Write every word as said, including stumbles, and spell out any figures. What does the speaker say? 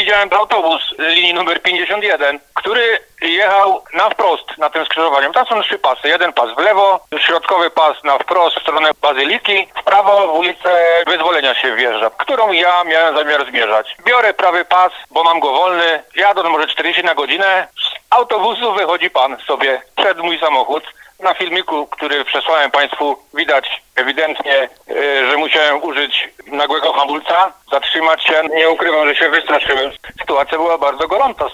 widziałem autobus linii numer pięćdziesiąt jeden, który jechał na wprost na tym skrzyżowaniu. Tam są trzy pasy. Jeden pas w lewo, środkowy pas na wprost w stronę Bazyliki, w prawo w ulicę Wyzwolenia się wjeżdża, którą ja miałem zamiar zmierzać. Biorę prawy pas, bo mam go wolny, jadąc może czterdzieści na godzinę, z autobusu wychodzi pan sobie przed mój samochód. Na filmiku, który przesłałem Państwu, widać ewidentnie, yy, że musiałem użyć nagłego hamulca, zatrzymać się. Nie ukrywam, że się wystraszyłem. Sytuacja była bardzo gorąca.